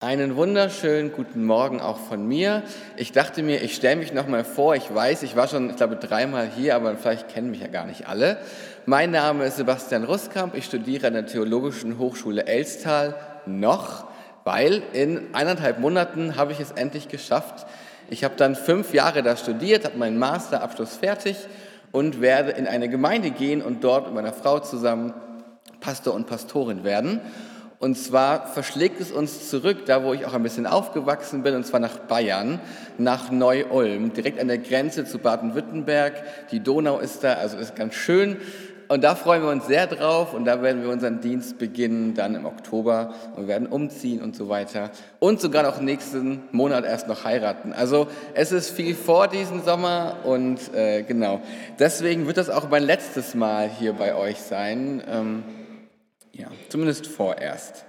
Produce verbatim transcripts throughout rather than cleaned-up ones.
Einen wunderschönen guten Morgen auch von mir. Ich dachte mir, ich stelle mich noch mal vor. Ich weiß, ich war schon, ich glaube, dreimal hier, aber vielleicht kennen mich ja gar nicht alle. Mein Name ist Sebastian Ruskamp. Ich studiere an der Theologischen Hochschule Elstal noch, weil in eineinhalb Monaten habe ich es endlich geschafft. Ich habe dann fünf Jahre da studiert, habe meinen Masterabschluss fertig und werde in eine Gemeinde gehen und dort mit meiner Frau zusammen Pastor und Pastorin werden. Und zwar verschlägt es uns zurück, da wo ich auch ein bisschen aufgewachsen bin, und zwar nach Bayern, nach Neu-Ulm, direkt an der Grenze zu Baden-Württemberg. Die Donau ist da, also ist ganz schön. Und da freuen wir uns sehr drauf und da werden wir unseren Dienst beginnen, dann im Oktober, und wir werden umziehen und so weiter. Und sogar noch nächsten Monat erst noch heiraten. Also es ist viel vor diesem Sommer und äh, genau. Deswegen wird das auch mein letztes Mal hier bei euch sein. Ähm, Ja, zumindest vorerst.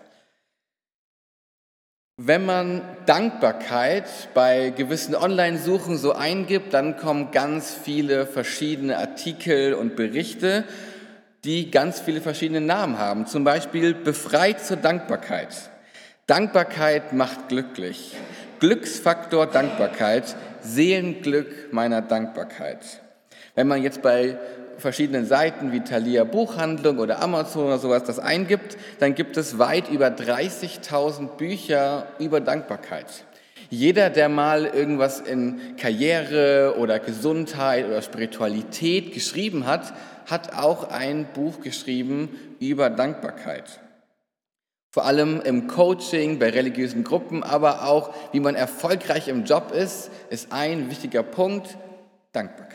Wenn man Dankbarkeit bei gewissen Online-Suchen so eingibt, dann kommen ganz viele verschiedene Artikel und Berichte, die ganz viele verschiedene Namen haben. Zum Beispiel befreit zur Dankbarkeit. Dankbarkeit macht glücklich. Glücksfaktor Dankbarkeit, Seelenglück meiner Dankbarkeit. Wenn man jetzt bei verschiedenen Seiten wie Thalia Buchhandlung oder Amazon oder sowas das eingibt, dann gibt es weit über dreißigtausend Bücher über Dankbarkeit. Jeder, der mal irgendwas in Karriere oder Gesundheit oder Spiritualität geschrieben hat, hat auch ein Buch geschrieben über Dankbarkeit. Vor allem im Coaching, bei religiösen Gruppen, aber auch, wie man erfolgreich im Job ist, ist ein wichtiger Punkt: Dankbarkeit.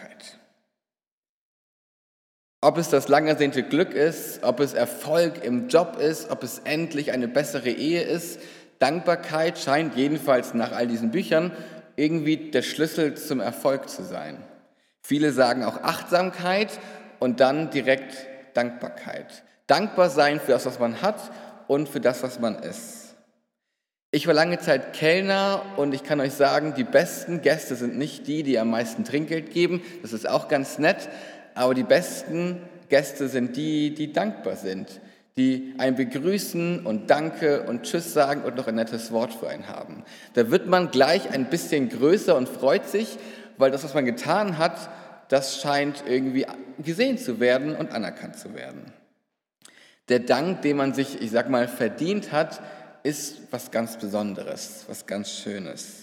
Ob es das lang ersehnte Glück ist, ob es Erfolg im Job ist, ob es endlich eine bessere Ehe ist, Dankbarkeit scheint jedenfalls nach all diesen Büchern irgendwie der Schlüssel zum Erfolg zu sein. Viele sagen auch Achtsamkeit und dann direkt Dankbarkeit. Dankbar sein für das, was man hat und für das, was man ist. Ich war lange Zeit Kellner und ich kann euch sagen, die besten Gäste sind nicht die, die am meisten Trinkgeld geben. Das ist auch ganz nett. Aber die besten Gäste sind die, die dankbar sind, die einen begrüßen und Danke und Tschüss sagen und noch ein nettes Wort für einen haben. Da wird man gleich ein bisschen größer und freut sich, weil das, was man getan hat, das scheint irgendwie gesehen zu werden und anerkannt zu werden. Der Dank, den man sich, ich sag mal, verdient hat, ist was ganz Besonderes, was ganz Schönes.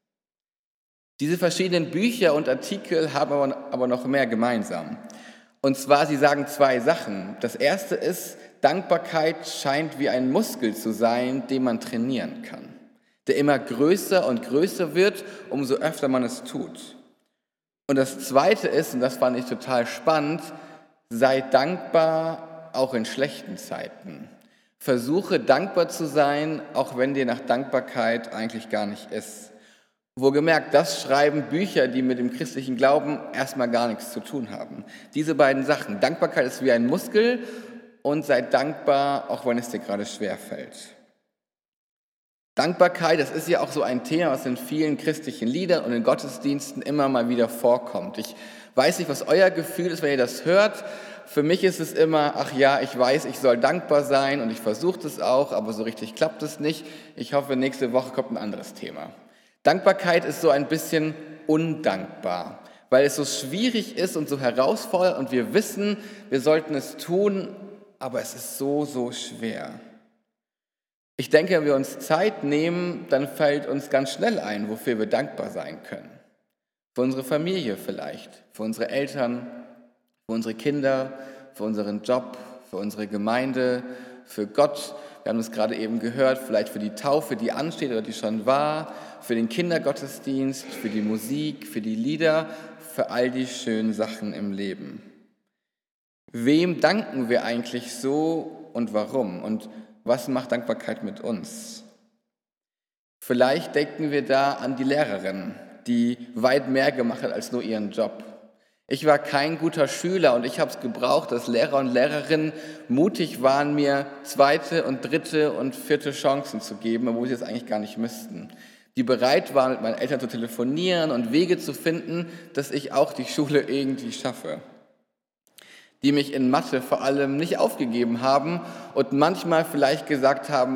Diese verschiedenen Bücher und Artikel haben aber, aber noch mehr gemeinsam. Und zwar, sie sagen zwei Sachen. Das erste ist, Dankbarkeit scheint wie ein Muskel zu sein, den man trainieren kann, der immer größer und größer wird, umso öfter man es tut. Und das zweite ist, und das fand ich total spannend, sei dankbar auch in schlechten Zeiten. Versuche dankbar zu sein, auch wenn dir nach Dankbarkeit eigentlich gar nicht ist. Wohlgemerkt, das schreiben Bücher, die mit dem christlichen Glauben erstmal gar nichts zu tun haben. Diese beiden Sachen, Dankbarkeit ist wie ein Muskel und sei dankbar, auch wenn es dir gerade schwerfällt. Dankbarkeit, das ist ja auch so ein Thema, was in vielen christlichen Liedern und in Gottesdiensten immer mal wieder vorkommt. Ich weiß nicht, was euer Gefühl ist, wenn ihr das hört. Für mich ist es immer, ach ja, ich weiß, ich soll dankbar sein und ich versuche das auch, aber so richtig klappt es nicht. Ich hoffe, nächste Woche kommt ein anderes Thema. Dankbarkeit ist so ein bisschen undankbar, weil es so schwierig ist und so herausfordernd und wir wissen, wir sollten es tun, aber es ist so, so schwer. Ich denke, wenn wir uns Zeit nehmen, dann fällt uns ganz schnell ein, wofür wir dankbar sein können. Für unsere Familie vielleicht, für unsere Eltern, für unsere Kinder, für unseren Job, für unsere Gemeinde, für Gott. Wir haben es gerade eben gehört, vielleicht für die Taufe, die ansteht oder die schon war, für den Kindergottesdienst, für die Musik, für die Lieder, für all die schönen Sachen im Leben. Wem danken wir eigentlich so und warum? Und was macht Dankbarkeit mit uns? Vielleicht denken wir da an die Lehrerin, die weit mehr gemacht hat als nur ihren Job. Ich war kein guter Schüler und ich habe es gebraucht, dass Lehrer und Lehrerinnen mutig waren, mir zweite und dritte und vierte Chancen zu geben, obwohl sie es eigentlich gar nicht müssten. Die bereit waren, mit meinen Eltern zu telefonieren und Wege zu finden, dass ich auch die Schule irgendwie schaffe. Die mich in Mathe vor allem nicht aufgegeben haben und manchmal vielleicht gesagt haben,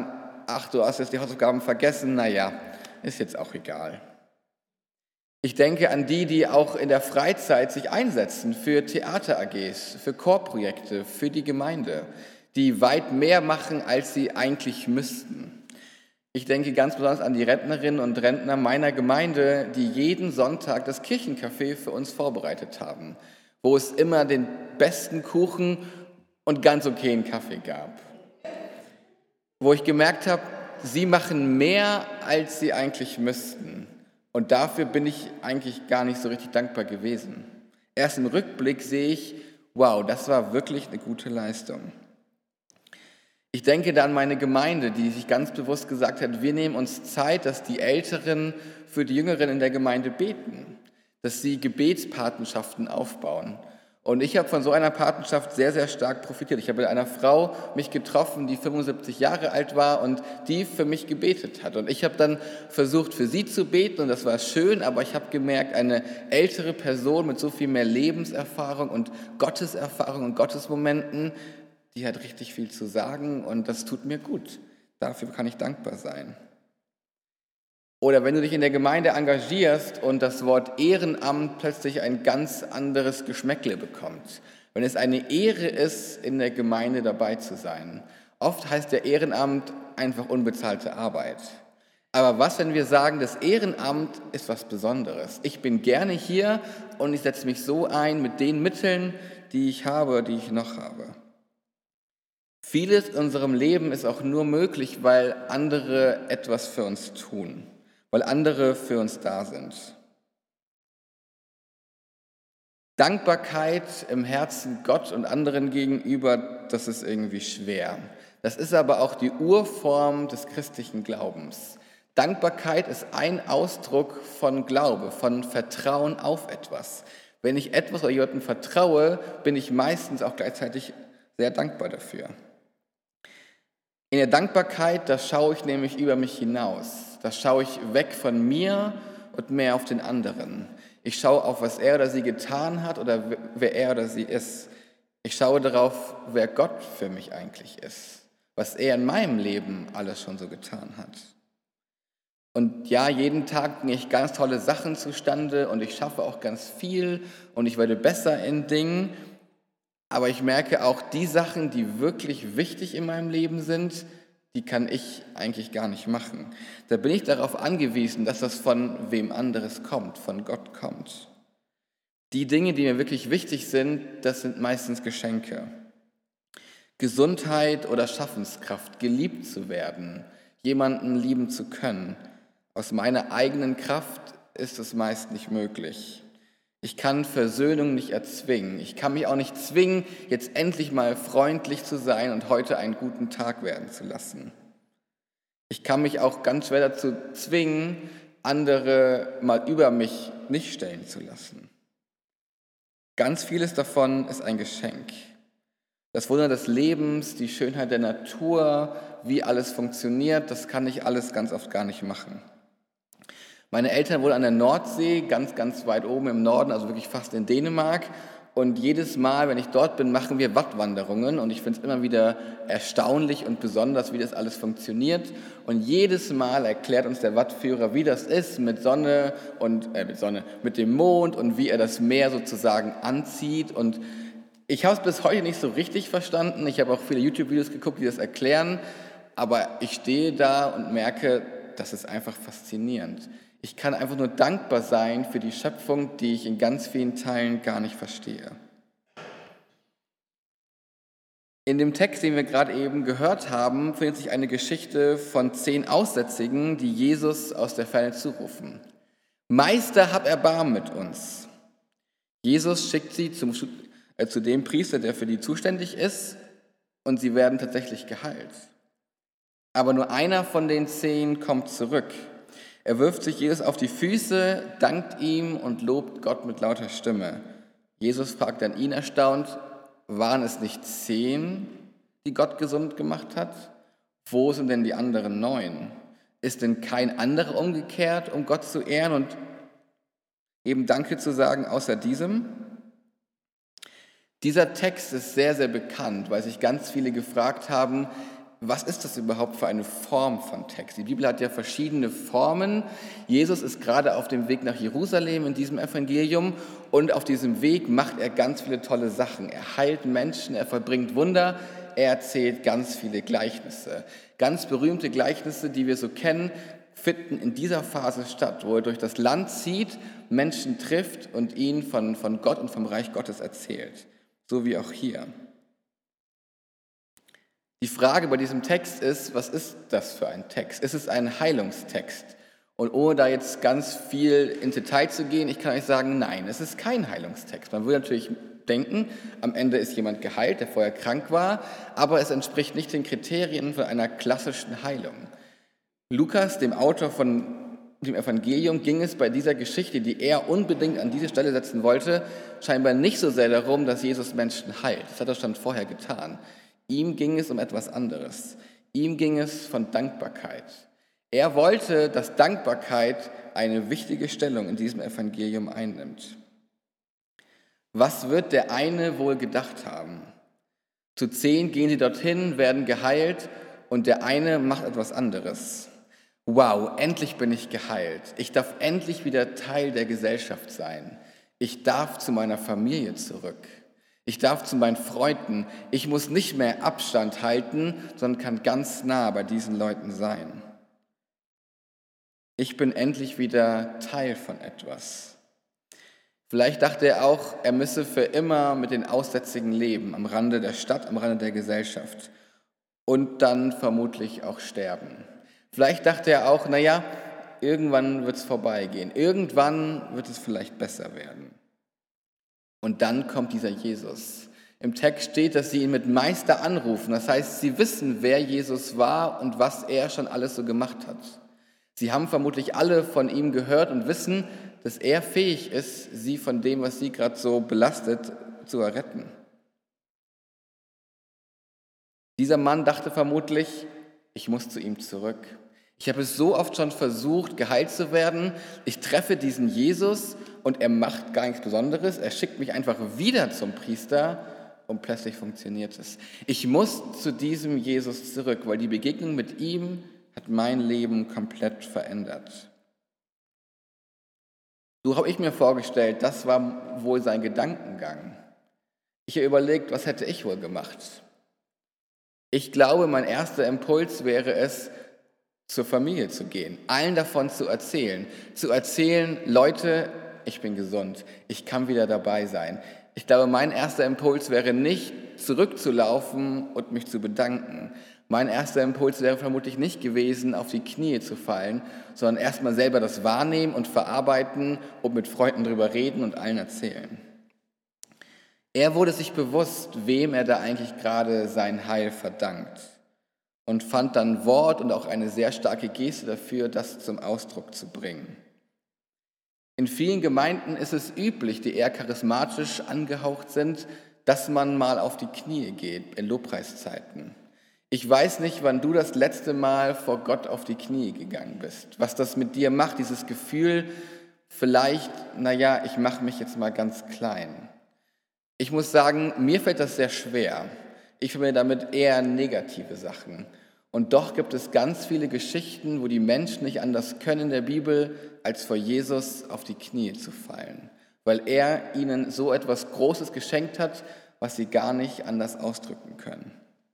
ach, du hast jetzt die Hausaufgaben vergessen, naja, ist jetzt auch egal. Ich denke an die, die auch in der Freizeit sich einsetzen für Theater-A Gs, für Chorprojekte, für die Gemeinde, die weit mehr machen, als sie eigentlich müssten. Ich denke ganz besonders an die Rentnerinnen und Rentner meiner Gemeinde, die jeden Sonntag das Kirchencafé für uns vorbereitet haben, wo es immer den besten Kuchen und ganz okayen Kaffee gab. Wo ich gemerkt habe, sie machen mehr, als sie eigentlich müssten. Und dafür bin ich eigentlich gar nicht so richtig dankbar gewesen. Erst im Rückblick sehe ich, wow, das war wirklich eine gute Leistung. Ich denke da an meine Gemeinde, die sich ganz bewusst gesagt hat, wir nehmen uns Zeit, dass die Älteren für die Jüngeren in der Gemeinde beten, dass sie Gebetspatenschaften aufbauen. Und ich habe von so einer Patenschaft sehr, sehr stark profitiert. Ich habe mit einer Frau mich getroffen, die fünfundsiebzig Jahre alt war und die für mich gebetet hat. Und ich habe dann versucht, für sie zu beten und das war schön, aber ich habe gemerkt, eine ältere Person mit so viel mehr Lebenserfahrung und Gotteserfahrung und Gottesmomenten, die hat richtig viel zu sagen und das tut mir gut. Dafür kann ich dankbar sein. Oder wenn du dich in der Gemeinde engagierst und das Wort Ehrenamt plötzlich ein ganz anderes Geschmäckle bekommt. Wenn es eine Ehre ist, in der Gemeinde dabei zu sein. Oft heißt der Ehrenamt einfach unbezahlte Arbeit. Aber was, wenn wir sagen, das Ehrenamt ist was Besonderes? Ich bin gerne hier und ich setze mich so ein mit den Mitteln, die ich habe, die ich noch habe. Vieles in unserem Leben ist auch nur möglich, weil andere etwas für uns tun. Weil andere für uns da sind. Dankbarkeit im Herzen Gott und anderen gegenüber, das ist irgendwie schwer. Das ist aber auch die Urform des christlichen Glaubens. Dankbarkeit ist ein Ausdruck von Glaube, von Vertrauen auf etwas. Wenn ich etwas oder jemandem vertraue, bin ich meistens auch gleichzeitig sehr dankbar dafür. In der Dankbarkeit, da schaue ich nämlich über mich hinaus. Da schaue ich weg von mir und mehr auf den anderen. Ich schaue auf, was er oder sie getan hat oder wer er oder sie ist. Ich schaue darauf, wer Gott für mich eigentlich ist. Was er in meinem Leben alles schon so getan hat. Und ja, jeden Tag bringe ich ganz tolle Sachen zustande und ich schaffe auch ganz viel und ich werde besser in Dingen. Aber ich merke auch, die Sachen, die wirklich wichtig in meinem Leben sind, die kann ich eigentlich gar nicht machen. Da bin ich darauf angewiesen, dass das von wem anderes kommt, von Gott kommt. Die Dinge, die mir wirklich wichtig sind, das sind meistens Geschenke. Gesundheit oder Schaffenskraft, geliebt zu werden, jemanden lieben zu können. Aus meiner eigenen Kraft ist es meist nicht möglich. Ich kann Versöhnung nicht erzwingen. Ich kann mich auch nicht zwingen, jetzt endlich mal freundlich zu sein und heute einen guten Tag werden zu lassen. Ich kann mich auch ganz schwer dazu zwingen, andere mal über mich nicht stellen zu lassen. Ganz vieles davon ist ein Geschenk. Das Wunder des Lebens, die Schönheit der Natur, wie alles funktioniert, das kann ich alles ganz oft gar nicht machen. Meine Eltern wohnen an der Nordsee, ganz, ganz weit oben im Norden, also wirklich fast in Dänemark. Und jedes Mal, wenn ich dort bin, machen wir Wattwanderungen. Und ich finde es immer wieder erstaunlich und besonders, wie das alles funktioniert. Und jedes Mal erklärt uns der Wattführer, wie das ist mit Sonne und äh, mit Sonne, mit dem Mond und wie er das Meer sozusagen anzieht. Und ich habe es bis heute nicht so richtig verstanden. Ich habe auch viele YouTube-Videos geguckt, die das erklären. Aber ich stehe da und merke, das ist einfach faszinierend. Ich kann einfach nur dankbar sein für die Schöpfung, die ich in ganz vielen Teilen gar nicht verstehe. In dem Text, den wir gerade eben gehört haben, findet sich eine Geschichte von zehn Aussätzigen, die Jesus aus der Ferne zurufen. Meister, hab Erbarmen mit uns. Jesus schickt sie zum, äh, zu dem Priester, der für die zuständig ist, und sie werden tatsächlich geheilt. Aber nur einer von den zehn kommt zurück. Er wirft sich Jesus auf die Füße, dankt ihm und lobt Gott mit lauter Stimme. Jesus fragt dann ihn erstaunt, waren es nicht zehn, die Gott gesund gemacht hat? Wo sind denn die anderen neun? Ist denn kein anderer umgekehrt, um Gott zu ehren und eben Danke zu sagen, außer diesem? Dieser Text ist sehr, sehr bekannt, weil sich ganz viele gefragt haben, was ist das überhaupt für eine Form von Text? Die Bibel hat ja verschiedene Formen. Jesus ist gerade auf dem Weg nach Jerusalem in diesem Evangelium und auf diesem Weg macht er ganz viele tolle Sachen. Er heilt Menschen, er vollbringt Wunder, er erzählt ganz viele Gleichnisse. Ganz berühmte Gleichnisse, die wir so kennen, finden in dieser Phase statt, wo er durch das Land zieht, Menschen trifft und ihnen von, von Gott und vom Reich Gottes erzählt. So wie auch hier. Die Frage bei diesem Text ist, was ist das für ein Text? Ist es ein Heilungstext? Und ohne da jetzt ganz viel ins Detail zu gehen, ich kann euch sagen, nein, es ist kein Heilungstext. Man würde natürlich denken, am Ende ist jemand geheilt, der vorher krank war, aber es entspricht nicht den Kriterien von einer klassischen Heilung. Lukas, dem Autor von dem Evangelium, ging es bei dieser Geschichte, die er unbedingt an diese Stelle setzen wollte, scheinbar nicht so sehr darum, dass Jesus Menschen heilt. Das hat er schon vorher getan. Ihm ging es um etwas anderes. Ihm ging es von Dankbarkeit. Er wollte, dass Dankbarkeit eine wichtige Stellung in diesem Evangelium einnimmt. Was wird der eine wohl gedacht haben? Zu zehn gehen sie dorthin, werden geheilt und der eine macht etwas anderes. Wow, endlich bin ich geheilt. Ich darf endlich wieder Teil der Gesellschaft sein. Ich darf zu meiner Familie zurück. Ich darf zu meinen Freunden. Ich muss nicht mehr Abstand halten, sondern kann ganz nah bei diesen Leuten sein. Ich bin endlich wieder Teil von etwas. Vielleicht dachte er auch, er müsse für immer mit den Aussätzigen leben, am Rande der Stadt, am Rande der Gesellschaft und dann vermutlich auch sterben. Vielleicht dachte er auch, naja, irgendwann wird es vorbeigehen, irgendwann wird es vielleicht besser werden. Und dann kommt dieser Jesus. Im Text steht, dass sie ihn mit Meister anrufen, das heißt, sie wissen, wer Jesus war und was er schon alles so gemacht hat. Sie haben vermutlich alle von ihm gehört und wissen, dass er fähig ist, sie von dem, was sie gerade so belastet, zu erretten. Dieser Mann dachte vermutlich, ich muss zu ihm zurück. Ich habe es so oft schon versucht, geheilt zu werden. Ich treffe diesen Jesus und er macht gar nichts Besonderes. Er schickt mich einfach wieder zum Priester und plötzlich funktioniert es. Ich muss zu diesem Jesus zurück, weil die Begegnung mit ihm hat mein Leben komplett verändert. So habe ich mir vorgestellt, das war wohl sein Gedankengang. Ich habe überlegt, was hätte ich wohl gemacht? Ich glaube, mein erster Impuls wäre es, zur Familie zu gehen, allen davon zu erzählen. Zu erzählen, Leute, ich bin gesund, ich kann wieder dabei sein. Ich glaube, mein erster Impuls wäre nicht, zurückzulaufen und mich zu bedanken. Mein erster Impuls wäre vermutlich nicht gewesen, auf die Knie zu fallen, sondern erstmal selber das wahrnehmen und verarbeiten und mit Freunden drüber reden und allen erzählen. Er wurde sich bewusst, wem er da eigentlich gerade sein Heil verdankt und fand dann Wort und auch eine sehr starke Geste dafür, das zum Ausdruck zu bringen. In vielen Gemeinden ist es üblich, die eher charismatisch angehaucht sind, dass man mal auf die Knie geht in Lobpreiszeiten. Ich weiß nicht, wann du das letzte Mal vor Gott auf die Knie gegangen bist, was das mit dir macht, dieses Gefühl, vielleicht, naja, ich mache mich jetzt mal ganz klein. Ich muss sagen, mir fällt das sehr schwer. Ich verbinde damit eher negative Sachen. Und doch gibt es ganz viele Geschichten, wo die Menschen nicht anders können in der Bibel, als vor Jesus auf die Knie zu fallen, weil er ihnen so etwas Großes geschenkt hat, was sie gar nicht anders ausdrücken können.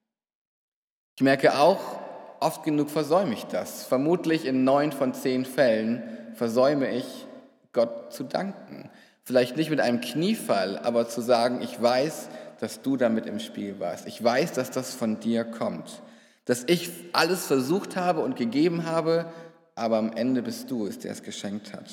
Ich merke auch, oft genug versäume ich das. Vermutlich in neun von zehn Fällen versäume ich, Gott zu danken. Vielleicht nicht mit einem Kniefall, aber zu sagen, ich weiß, dass du damit im Spiel warst. Ich weiß, dass das von dir kommt. Dass ich alles versucht habe und gegeben habe, aber am Ende bist du es, der es geschenkt hat.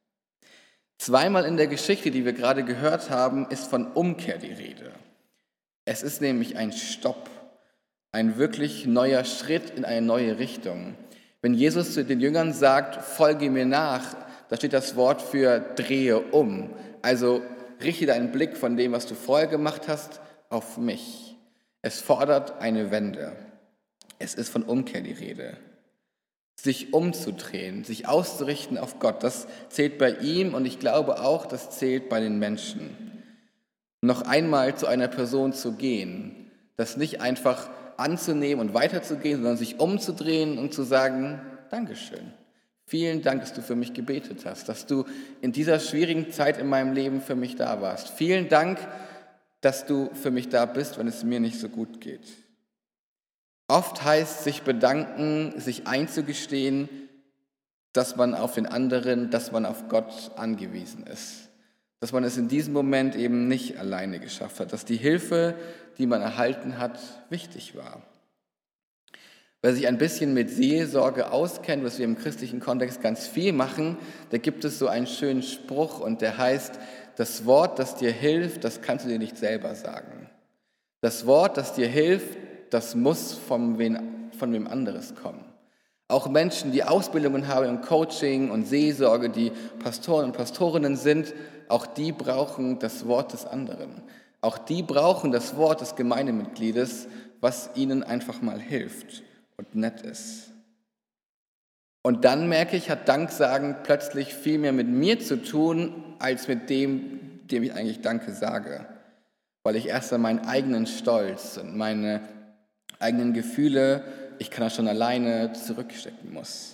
Zweimal in der Geschichte, die wir gerade gehört haben, ist von Umkehr die Rede. Es ist nämlich ein Stopp, ein wirklich neuer Schritt in eine neue Richtung. Wenn Jesus zu den Jüngern sagt, folge mir nach, da steht das Wort für drehe um. Also richte deinen Blick von dem, was du vorher gemacht hast, auf mich. Es fordert eine Wende. Es ist von Umkehr die Rede. Sich umzudrehen, sich auszurichten auf Gott, das zählt bei ihm und ich glaube auch, das zählt bei den Menschen. Noch einmal zu einer Person zu gehen, das nicht einfach anzunehmen und weiterzugehen, sondern sich umzudrehen und zu sagen, Dankeschön. Vielen Dank, dass du für mich gebetet hast, dass du in dieser schwierigen Zeit in meinem Leben für mich da warst. Vielen Dank, dass du für mich da bist, wenn es mir nicht so gut geht. Oft heißt sich bedanken, sich einzugestehen, dass man auf den anderen, dass man auf Gott angewiesen ist. Dass man es in diesem Moment eben nicht alleine geschafft hat, dass die Hilfe, die man erhalten hat, wichtig war. Wer sich ein bisschen mit Seelsorge auskennt, was wir im christlichen Kontext ganz viel machen, da gibt es so einen schönen Spruch und der heißt, das Wort, das dir hilft, das kannst du dir nicht selber sagen. Das Wort, das dir hilft, das muss von wem, von wem anderes kommen. Auch Menschen, die Ausbildungen haben im Coaching und Seelsorge, die Pastoren und Pastorinnen sind, auch die brauchen das Wort des anderen. Auch die brauchen das Wort des Gemeindemitgliedes, was ihnen einfach mal hilft und nett ist. Und dann merke ich, hat Danksagen plötzlich viel mehr mit mir zu tun, als mit dem, dem ich eigentlich Danke sage. Weil ich erst an meinen eigenen Stolz und meine eigenen Gefühle, ich kann das schon alleine, zurückstecken muss.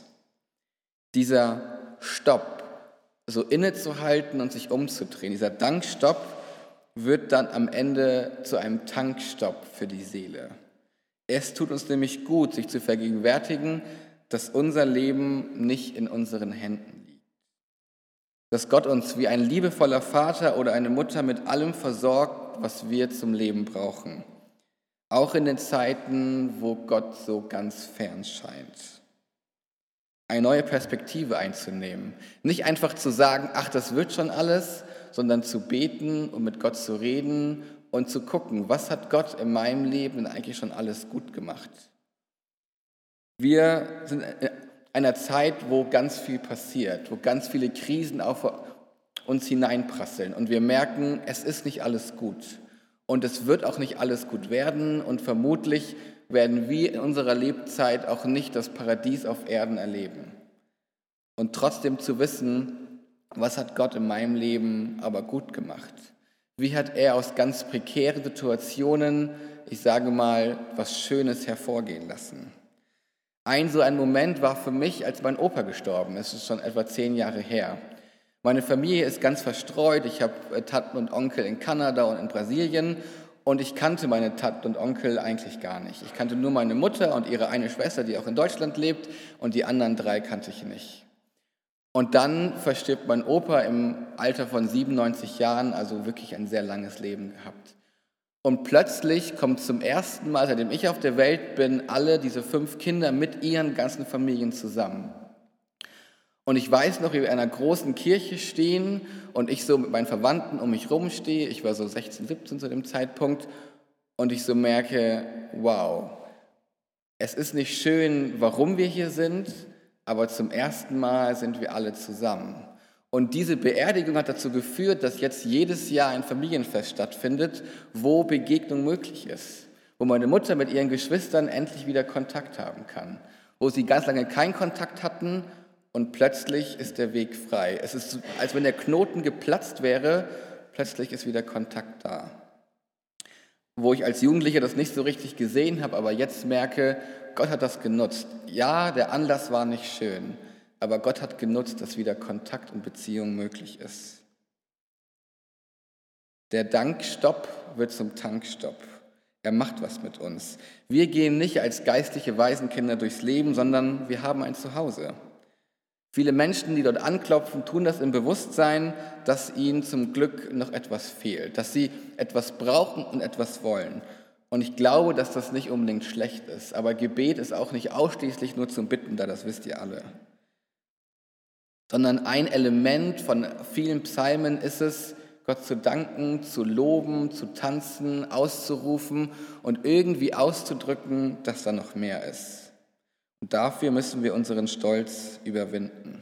Dieser Stopp, so innezuhalten und sich umzudrehen, dieser Dankstopp wird dann am Ende zu einem Tankstopp für die Seele. Es tut uns nämlich gut, sich zu vergegenwärtigen, dass unser Leben nicht in unseren Händen liegt. Dass Gott uns wie ein liebevoller Vater oder eine Mutter mit allem versorgt, was wir zum Leben brauchen. Auch in den Zeiten, wo Gott so ganz fern scheint. Eine neue Perspektive einzunehmen. Nicht einfach zu sagen, ach, das wird schon alles, sondern zu beten und mit Gott zu reden und zu gucken, was hat Gott in meinem Leben denn eigentlich schon alles gut gemacht. Wir sind in einer Zeit, wo ganz viel passiert, wo ganz viele Krisen auf uns hineinprasseln und wir merken, es ist nicht alles gut. Und es wird auch nicht alles gut werden und vermutlich werden wir in unserer Lebzeit auch nicht das Paradies auf Erden erleben. Und trotzdem zu wissen, was hat Gott in meinem Leben aber gut gemacht? Wie hat er aus ganz prekären Situationen, ich sage mal, was Schönes hervorgehen lassen? Ein so ein Moment war für mich, als mein Opa gestorben ist. Es ist schon etwa zehn Jahre her. Meine Familie ist ganz verstreut. Ich habe Tanten und Onkel in Kanada und in Brasilien und ich kannte meine Tanten und Onkel eigentlich gar nicht. Ich kannte nur meine Mutter und ihre eine Schwester, die auch in Deutschland lebt, und die anderen drei kannte ich nicht. Und dann verstirbt mein Opa im Alter von siebenundneunzig Jahren, also wirklich ein sehr langes Leben gehabt. Und plötzlich kommt zum ersten Mal, seitdem ich auf der Welt bin, alle diese fünf Kinder mit ihren ganzen Familien zusammen. Und ich weiß noch, wie wir in einer großen Kirche stehen und ich so mit meinen Verwandten um mich rumstehe. Ich war so sechzehn, siebzehn zu dem Zeitpunkt und ich so merke, wow, es ist nicht schön, warum wir hier sind, aber zum ersten Mal sind wir alle zusammen. Und diese Beerdigung hat dazu geführt, dass jetzt jedes Jahr ein Familienfest stattfindet, wo Begegnung möglich ist, wo meine Mutter mit ihren Geschwistern endlich wieder Kontakt haben kann, wo sie ganz lange keinen Kontakt hatten. Und plötzlich ist der Weg frei. Es ist, als wenn der Knoten geplatzt wäre, plötzlich ist wieder Kontakt da. Wo ich als Jugendlicher das nicht so richtig gesehen habe, aber jetzt merke, Gott hat das genutzt. Ja, der Anlass war nicht schön, aber Gott hat genutzt, dass wieder Kontakt und Beziehung möglich ist. Der Dankstopp wird zum Tankstopp. Er macht was mit uns. Wir gehen nicht als geistliche Waisenkinder durchs Leben, sondern wir haben ein Zuhause. Viele Menschen, die dort anklopfen, tun das im Bewusstsein, dass ihnen zum Glück noch etwas fehlt, dass sie etwas brauchen und etwas wollen. Und ich glaube, dass das nicht unbedingt schlecht ist, aber Gebet ist auch nicht ausschließlich nur zum Bitten da, das wisst ihr alle. Sondern ein Element von vielen Psalmen ist es, Gott zu danken, zu loben, zu tanzen, auszurufen und irgendwie auszudrücken, dass da noch mehr ist. Und dafür müssen wir unseren Stolz überwinden.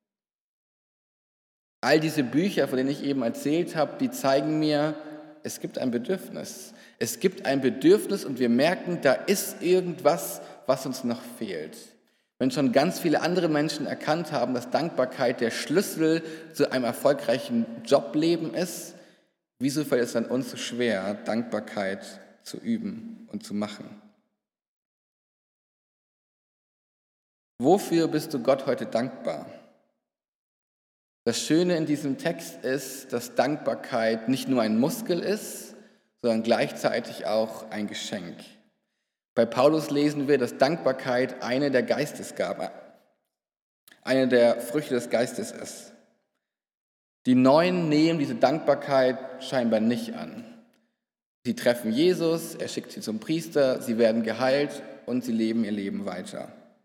All diese Bücher, von denen ich eben erzählt habe, die zeigen mir, es gibt ein Bedürfnis. Es gibt ein Bedürfnis und wir merken, da ist irgendwas, was uns noch fehlt. Wenn schon ganz viele andere Menschen erkannt haben, dass Dankbarkeit der Schlüssel zu einem erfolgreichen Jobleben ist, wieso fällt es dann uns so schwer, Dankbarkeit zu üben und zu machen? Wofür bist du Gott heute dankbar? Das Schöne in diesem Text ist, dass Dankbarkeit nicht nur ein Muskel ist, sondern gleichzeitig auch ein Geschenk. Bei Paulus lesen wir, dass Dankbarkeit eine der Geistesgaben, eine der Früchte des Geistes ist. Die Neuen nehmen diese Dankbarkeit scheinbar nicht an. Sie treffen Jesus, er schickt sie zum Priester, sie werden geheilt und sie leben ihr Leben weiter.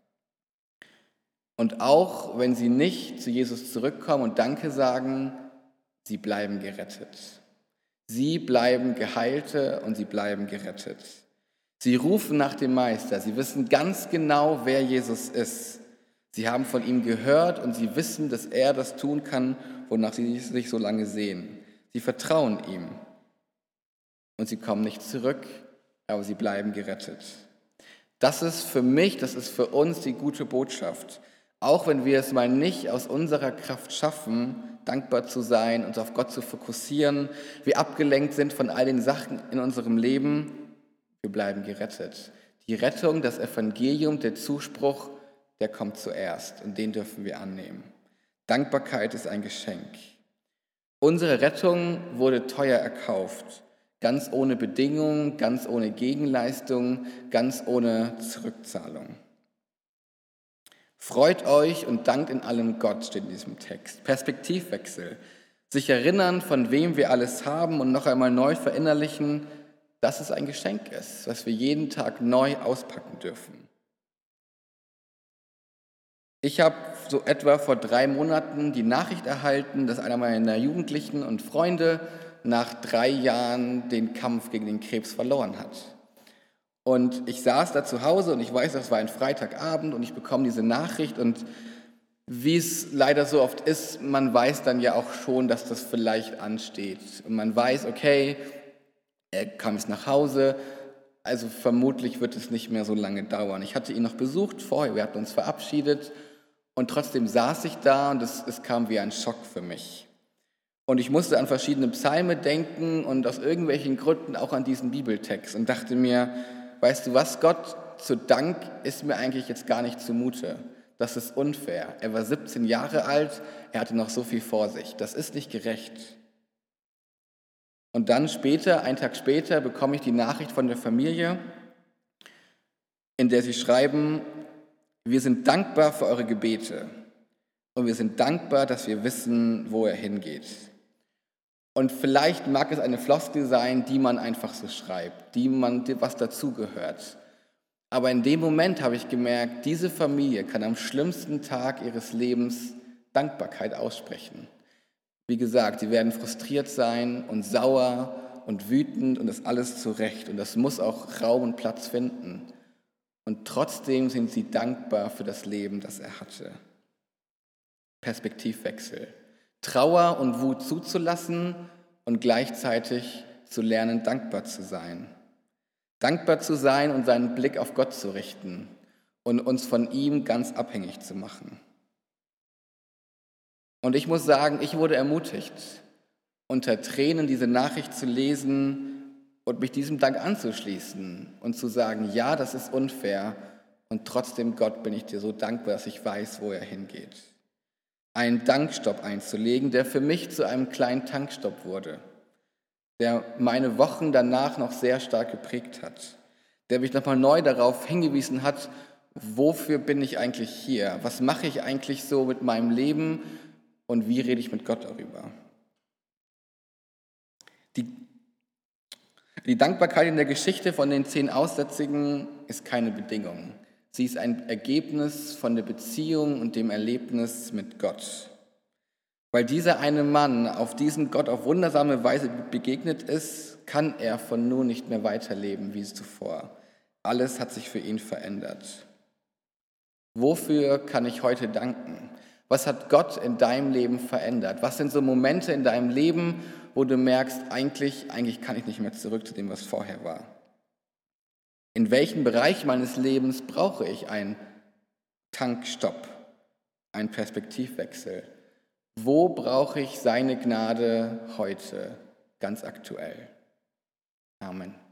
Und auch wenn sie nicht zu Jesus zurückkommen und Danke sagen, sie bleiben gerettet. Sie bleiben Geheilte und sie bleiben gerettet. Sie rufen nach dem Meister, sie wissen ganz genau, wer Jesus ist. Sie haben von ihm gehört und sie wissen, dass er das tun kann, wonach sie sich so lange sehen. Sie vertrauen ihm und sie kommen nicht zurück, aber sie bleiben gerettet. Das ist für mich, das ist für uns die gute Botschaft. Auch wenn wir es mal nicht aus unserer Kraft schaffen, dankbar zu sein, uns auf Gott zu fokussieren, wir abgelenkt sind von all den Sachen in unserem Leben, wir bleiben gerettet. Die Rettung, das Evangelium, der Zuspruch, der kommt zuerst und den dürfen wir annehmen. Dankbarkeit ist ein Geschenk. Unsere Rettung wurde teuer erkauft, ganz ohne Bedingungen, ganz ohne Gegenleistung, ganz ohne Zurückzahlung. Freut euch und dankt in allem Gott, steht in diesem Text. Perspektivwechsel. Sich erinnern, von wem wir alles haben und noch einmal neu verinnerlichen, dass es ein Geschenk ist, was wir jeden Tag neu auspacken dürfen. Ich habe so etwa vor drei Monaten die Nachricht erhalten, dass einer meiner Jugendlichen und Freunde nach drei Jahren den Kampf gegen den Krebs verloren hat. Und ich saß da zu Hause und ich weiß, das war ein Freitagabend und ich bekomme diese Nachricht und wie es leider so oft ist, man weiß dann ja auch schon, dass das vielleicht ansteht. Und man weiß, okay, er kam jetzt nach Hause, also vermutlich wird es nicht mehr so lange dauern. Ich hatte ihn noch besucht vorher, wir hatten uns verabschiedet und trotzdem saß ich da und es, es kam wie ein Schock für mich. Und ich musste an verschiedene Psalme denken und aus irgendwelchen Gründen auch an diesen Bibeltext und dachte mir, weißt du was, Gott, zu Dank ist mir eigentlich jetzt gar nicht zumute. Das ist unfair. Er war siebzehn Jahre alt, er hatte noch so viel vor sich. Das ist nicht gerecht. Und dann später, einen Tag später, bekomme ich die Nachricht von der Familie, in der sie schreiben, wir sind dankbar für eure Gebete und wir sind dankbar, dass wir wissen, wo er hingeht. Und vielleicht mag es eine Floskel sein, die man einfach so schreibt, die man, was dazugehört. Aber in dem Moment habe ich gemerkt, diese Familie kann am schlimmsten Tag ihres Lebens Dankbarkeit aussprechen. Wie gesagt, sie werden frustriert sein und sauer und wütend und das alles zurecht. Und das muss auch Raum und Platz finden. Und trotzdem sind sie dankbar für das Leben, das er hatte. Perspektivwechsel. Trauer und Wut zuzulassen und gleichzeitig zu lernen, dankbar zu sein. Dankbar zu sein und seinen Blick auf Gott zu richten und uns von ihm ganz abhängig zu machen. Und ich muss sagen, ich wurde ermutigt, unter Tränen diese Nachricht zu lesen und mich diesem Dank anzuschließen und zu sagen, ja, das ist unfair und trotzdem, Gott, bin ich dir so dankbar, dass ich weiß, wo er hingeht. Einen Dankstopp einzulegen, der für mich zu einem kleinen Tankstopp wurde, der meine Wochen danach noch sehr stark geprägt hat, der mich nochmal neu darauf hingewiesen hat, wofür bin ich eigentlich hier, was mache ich eigentlich so mit meinem Leben und wie rede ich mit Gott darüber. Die, die Dankbarkeit in der Geschichte von den zehn Aussätzigen ist keine Bedingung. Sie ist ein Ergebnis von der Beziehung und dem Erlebnis mit Gott. Weil dieser eine Mann auf diesen Gott auf wundersame Weise begegnet ist, kann er von nun nicht mehr weiterleben wie zuvor. Alles hat sich für ihn verändert. Wofür kann ich heute danken? Was hat Gott in deinem Leben verändert? Was sind so Momente in deinem Leben, wo du merkst, eigentlich, eigentlich kann ich nicht mehr zurück zu dem, was vorher war? In welchem Bereich meines Lebens brauche ich einen Tankstopp, einen Perspektivwechsel? Wo brauche ich seine Gnade heute, ganz aktuell? Amen.